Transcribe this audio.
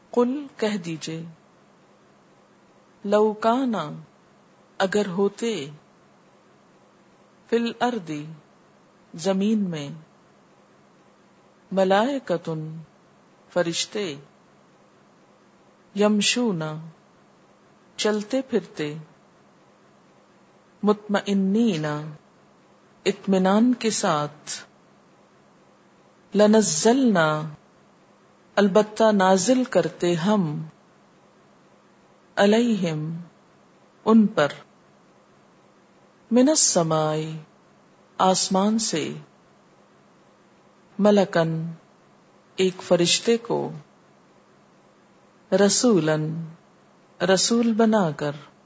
कुल कह दीजिए, लौकाना अगर होते, फिल अर्दी जमीन में, मलाइकतुन फरिश्ते, यमशूना चलते फिरते, मुत्मइन्नीना इत्मीनान के साथ, लनज़्ज़लना अलबत्ता नाजिल करते हम, अलैहिम उन पर, मिनस समाई आसमान से, मलकन एक फरिश्ते को, रसूलन रसूल बनाकर।